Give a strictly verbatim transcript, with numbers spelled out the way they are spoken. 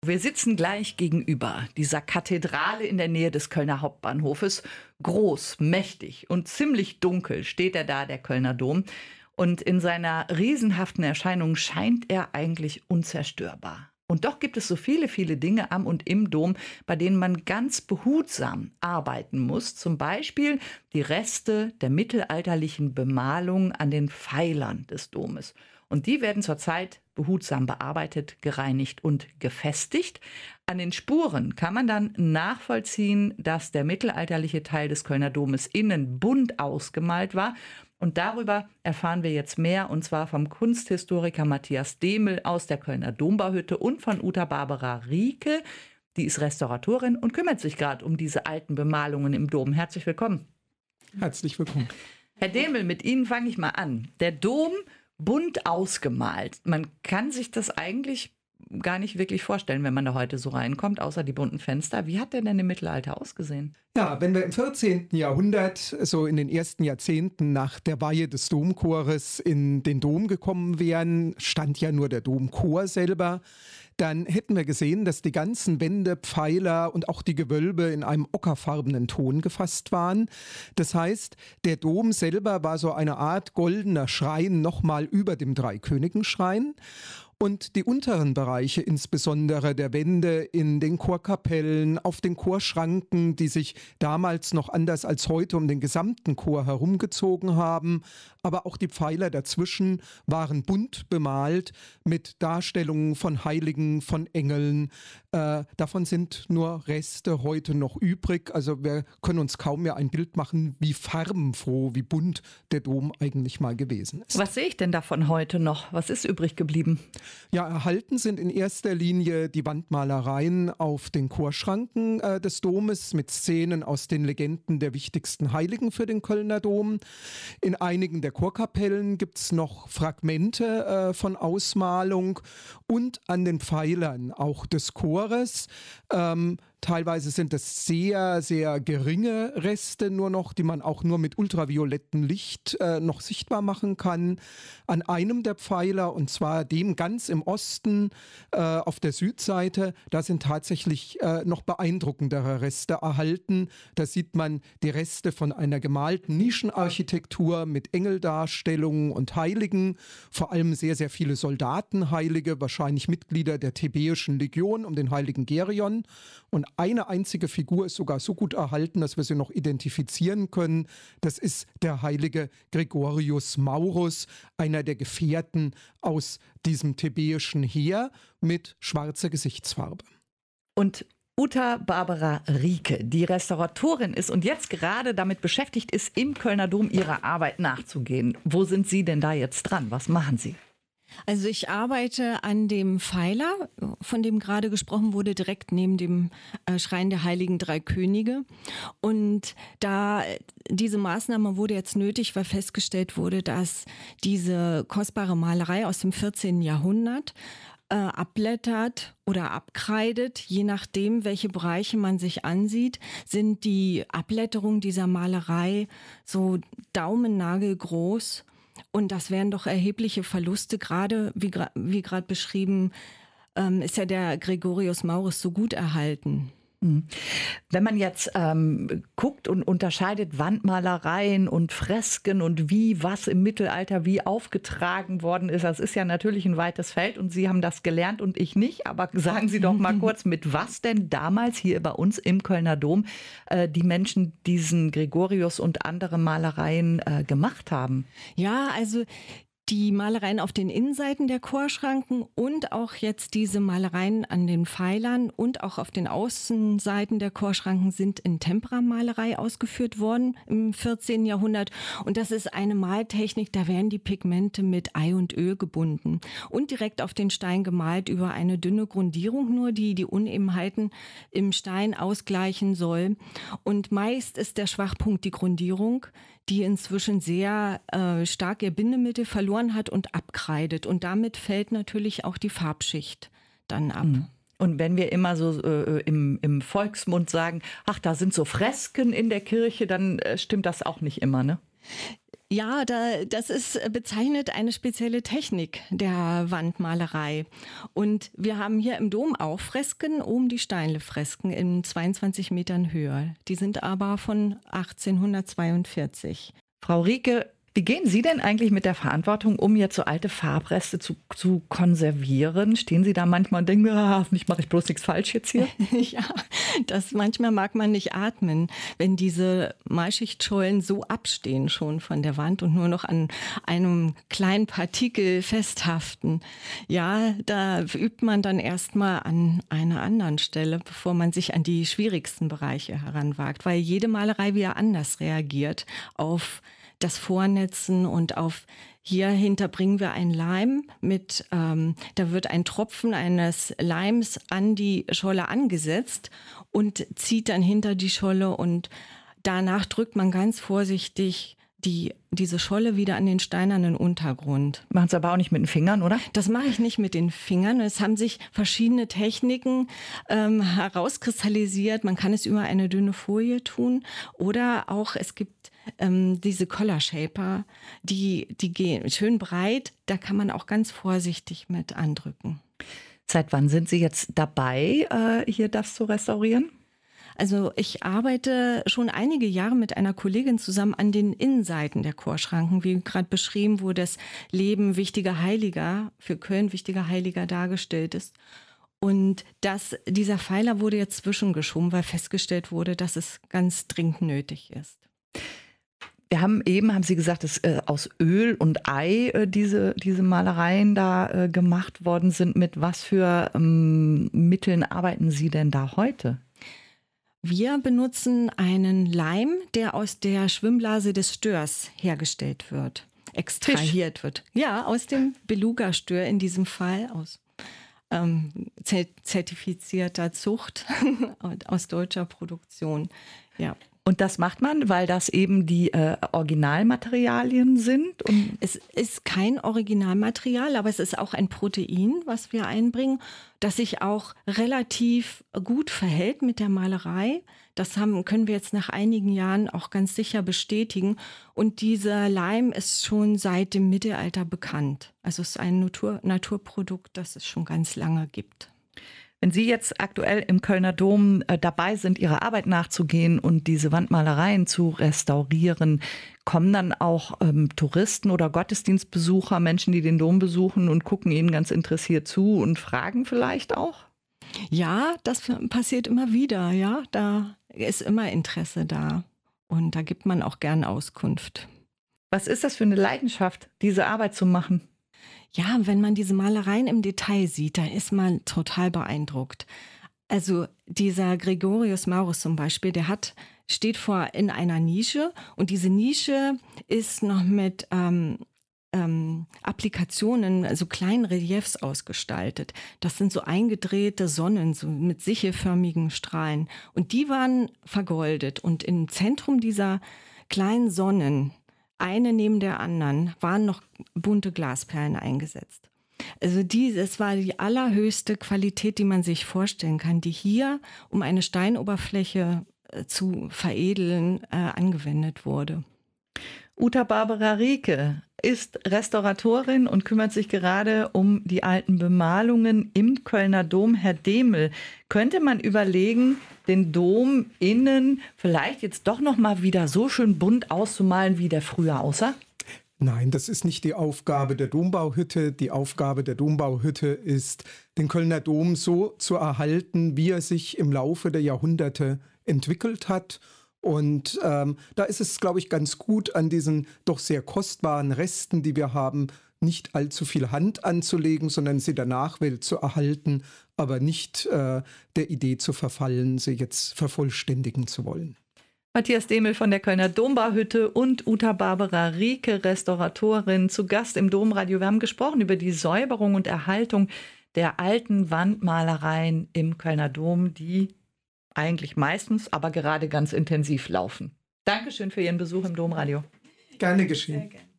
Wir sitzen gleich gegenüber dieser Kathedrale in der Nähe des Kölner Hauptbahnhofes. Groß, mächtig und ziemlich dunkel steht er da, der Kölner Dom. Und in seiner riesenhaften Erscheinung scheint er eigentlich unzerstörbar. Und doch gibt es so viele, viele Dinge am und im Dom, bei denen man ganz behutsam arbeiten muss. Zum Beispiel die Reste der mittelalterlichen Bemalung an den Pfeilern des Domes. Und die werden zurzeit behutsam bearbeitet, gereinigt und gefestigt. An den Spuren kann man dann nachvollziehen, dass der mittelalterliche Teil des Kölner Domes innen bunt ausgemalt war. Und darüber erfahren wir jetzt mehr, und zwar vom Kunsthistoriker Matthias Demel aus der Kölner Dombauhütte und von Uta Barbara Rieke. Die ist Restauratorin und kümmert sich gerade um diese alten Bemalungen im Dom. Herzlich willkommen. Herzlich willkommen. Herr Demel, mit Ihnen fange ich mal an. Der Dom bunt ausgemalt. Man kann sich das eigentlich gar nicht wirklich vorstellen, wenn man da heute so reinkommt, außer die bunten Fenster. Wie hat der denn im Mittelalter ausgesehen? Ja, wenn wir im vierzehnten Jahrhundert, so in den ersten Jahrzehnten nach der Weihe des Domchores in den Dom gekommen wären, stand ja nur der Domchor selber, dann hätten wir gesehen, dass die ganzen Wände, Pfeiler und auch die Gewölbe in einem ockerfarbenen Ton gefasst waren. Das heißt, der Dom selber war so eine Art goldener Schrein nochmal über dem Dreikönigenschrein. Und die unteren Bereiche, insbesondere der Wände in den Chorkapellen, auf den Chorschranken, die sich damals noch anders als heute um den gesamten Chor herumgezogen haben, aber auch die Pfeiler dazwischen waren bunt bemalt mit Darstellungen von Heiligen, von Engeln. Äh, davon sind nur Reste heute noch übrig. Also wir können uns kaum mehr ein Bild machen, wie farbenfroh, wie bunt der Dom eigentlich mal gewesen ist. Was sehe ich denn davon heute noch? Was ist übrig geblieben? Ja, erhalten sind in erster Linie die Wandmalereien auf den Chorschranken äh, des Domes mit Szenen aus den Legenden der wichtigsten Heiligen für den Kölner Dom. In einigen der Chorkapellen gibt es noch Fragmente äh, von Ausmalung und an den Pfeilern auch des Chores. Ähm, Teilweise sind es sehr, sehr geringe Reste nur noch, die man auch nur mit ultraviolettem Licht äh, noch sichtbar machen kann. An einem der Pfeiler, und zwar dem ganz im Osten äh, auf der Südseite, da sind tatsächlich äh, noch beeindruckendere Reste erhalten. Da sieht man die Reste von einer gemalten Nischenarchitektur mit Engeldarstellungen und Heiligen, vor allem sehr, sehr viele Soldatenheilige, wahrscheinlich Mitglieder der Thebäischen Legion um den heiligen Gerion. Und eine einzige Figur ist sogar so gut erhalten, dass wir sie noch identifizieren können. Das ist der heilige Gregorius Maurus, einer der Gefährten aus diesem thebäischen Heer mit schwarzer Gesichtsfarbe. Und Uta Barbara Rieke, die Restauratorin ist und jetzt gerade damit beschäftigt ist, im Kölner Dom ihrer Arbeit nachzugehen. Wo sind Sie denn da jetzt dran? Was machen Sie? Also ich arbeite an dem Pfeiler, von dem gerade gesprochen wurde, direkt neben dem äh, Schrein der Heiligen Drei Könige. Und da diese Maßnahme wurde jetzt nötig, weil festgestellt wurde, dass diese kostbare Malerei aus dem vierzehnten Jahrhundert äh, abblättert oder abkreidet, je nachdem, welche Bereiche man sich ansieht, sind die Abblätterungen dieser Malerei so daumennagelgroß. Und das wären doch erhebliche Verluste, gerade wie, wie gerade beschrieben, ähm, ist ja der Gregorius Maurus so gut erhalten. Wenn man jetzt ähm, guckt und unterscheidet Wandmalereien und Fresken und wie was im Mittelalter wie aufgetragen worden ist, das ist ja natürlich ein weites Feld und Sie haben das gelernt und ich nicht, aber sagen Sie doch mal kurz, mit was denn damals hier bei uns im Kölner Dom äh, die Menschen diesen Gregorius und andere Malereien äh, gemacht haben? Ja, also die Malereien auf den Innenseiten der Chorschranken und auch jetzt diese Malereien an den Pfeilern und auch auf den Außenseiten der Chorschranken sind in Temperamalerei ausgeführt worden im vierzehnten Jahrhundert. Und das ist eine Maltechnik, da werden die Pigmente mit Ei und Öl gebunden und direkt auf den Stein gemalt über eine dünne Grundierung nur, die die Unebenheiten im Stein ausgleichen soll. Und meist ist der Schwachpunkt die Grundierung, die inzwischen sehr äh, stark ihr Bindemittel verloren hat und abkreidet. Und damit fällt natürlich auch die Farbschicht dann ab. Und wenn wir immer so äh, im, im Volksmund sagen, ach, da sind so Fresken in der Kirche, dann äh, stimmt das auch nicht immer, ne? Ja, da, das ist bezeichnet eine spezielle Technik der Wandmalerei. Und wir haben hier im Dom auch Fresken, oben die Steinle-Fresken in zweiundzwanzig Metern Höhe. Die sind aber von achtzehnhundertzweiundvierzig. Frau Rieke, wie gehen Sie denn eigentlich mit der Verantwortung um, jetzt so alte Farbreste zu, zu konservieren? Stehen Sie da manchmal und denken, ah, nicht mache ich bloß nichts falsch jetzt hier? Ja, das manchmal mag man nicht atmen, wenn diese Malschichtschollen so abstehen schon von der Wand und nur noch an einem kleinen Partikel festhaften. Ja, da übt man dann erstmal an einer anderen Stelle, bevor man sich an die schwierigsten Bereiche heranwagt, weil jede Malerei wieder anders reagiert auf das Vornetzen und auf hierhinter bringen wir einen Leim mit, ähm, da wird ein Tropfen eines Leims an die Scholle angesetzt und zieht dann hinter die Scholle und danach drückt man ganz vorsichtig die, diese Scholle wieder an den steinernen Untergrund. Machen Sie aber auch nicht mit den Fingern, oder? Das mache ich nicht mit den Fingern. Es haben sich verschiedene Techniken ähm, herauskristallisiert. Man kann es über eine dünne Folie tun oder auch es gibt ähm, diese Color Shaper, die, die gehen schön breit. Da kann man auch ganz vorsichtig mit andrücken. Seit wann sind Sie jetzt dabei, äh, hier das zu restaurieren? Also ich arbeite schon einige Jahre mit einer Kollegin zusammen an den Innenseiten der Chorschranken, wie gerade beschrieben, wo das Leben wichtiger Heiliger, für Köln wichtiger Heiliger dargestellt ist. Und das, dieser Pfeiler wurde jetzt zwischengeschoben, weil festgestellt wurde, dass es ganz dringend nötig ist. Wir haben eben, haben Sie gesagt, dass äh, aus Öl und Ei äh, diese, diese Malereien da äh, gemacht worden sind. Mit was für ähm, Mitteln arbeiten Sie denn da heute? Wir benutzen einen Leim, der aus der Schwimmblase des Störs hergestellt wird, extrahiert Fisch. wird. Ja, aus dem Beluga-Stör in diesem Fall, aus ähm, zertifizierter Zucht aus deutscher Produktion. Ja. Und das macht man, weil das eben die äh, Originalmaterialien sind? Und es ist kein Originalmaterial, aber es ist auch ein Protein, was wir einbringen, das sich auch relativ gut verhält mit der Malerei. Das haben, können wir jetzt nach einigen Jahren auch ganz sicher bestätigen. Und dieser Leim ist schon seit dem Mittelalter bekannt. Also es ist ein Natur, Naturprodukt, das es schon ganz lange gibt. Wenn Sie jetzt aktuell im Kölner Dom äh, dabei sind, Ihrer Arbeit nachzugehen und diese Wandmalereien zu restaurieren, kommen dann auch ähm, Touristen oder Gottesdienstbesucher, Menschen, die den Dom besuchen und gucken Ihnen ganz interessiert zu und fragen vielleicht auch? Ja, das passiert immer wieder. Ja, da ist immer Interesse da und da gibt man auch gern Auskunft. Was ist das für eine Leidenschaft, diese Arbeit zu machen? Ja, wenn man diese Malereien im Detail sieht, dann ist man total beeindruckt. Also dieser Gregorius Maurus zum Beispiel, der hat, steht vor in einer Nische und diese Nische ist noch mit ähm, ähm, Applikationen, also kleinen Reliefs ausgestaltet. Das sind so eingedrehte Sonnen, so mit sichelförmigen Strahlen. Und die waren vergoldet und im Zentrum dieser kleinen Sonnen, eine neben der anderen, waren noch bunte Glasperlen eingesetzt. Also die, das war die allerhöchste Qualität, die man sich vorstellen kann, die hier, um eine Steinoberfläche äh, zu veredeln, äh, angewendet wurde. Uta Barbara Rieke ist Restauratorin und kümmert sich gerade um die alten Bemalungen im Kölner Dom. Herr Demel, könnte man überlegen, den Dom innen vielleicht jetzt doch noch mal wieder so schön bunt auszumalen, wie der früher aussah? Nein, das ist nicht die Aufgabe der Dombauhütte. Die Aufgabe der Dombauhütte ist, den Kölner Dom so zu erhalten, wie er sich im Laufe der Jahrhunderte entwickelt hat. Und ähm, da ist es, glaube ich, ganz gut, an diesen doch sehr kostbaren Resten, die wir haben, nicht allzu viel Hand anzulegen, sondern sie der Nachwelt zu erhalten, aber nicht äh, der Idee zu verfallen, sie jetzt vervollständigen zu wollen. Matthias Demel von der Kölner Dombauhütte und Uta Barbara Rieke, Restauratorin, zu Gast im Domradio. Wir haben gesprochen über die Säuberung und Erhaltung der alten Wandmalereien im Kölner Dom, die eigentlich meistens, aber gerade ganz intensiv laufen. Dankeschön für Ihren Besuch im Domradio. Gerne geschehen. Sehr gerne.